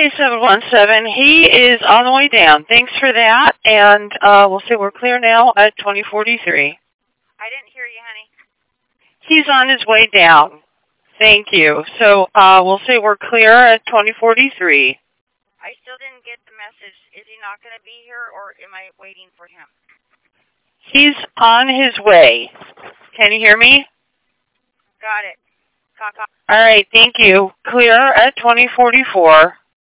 Okay, 717, he is on the way down. Thanks for that, and we'll say we're clear now at 2043. I didn't hear you, honey. He's on his way down. Thank you. So we'll say we're clear at 2043. I still didn't get the message. Is he not going to be here, or am I waiting for him? He's on his way. Can you hear me? Got it. All right, thank you. Clear at 2044.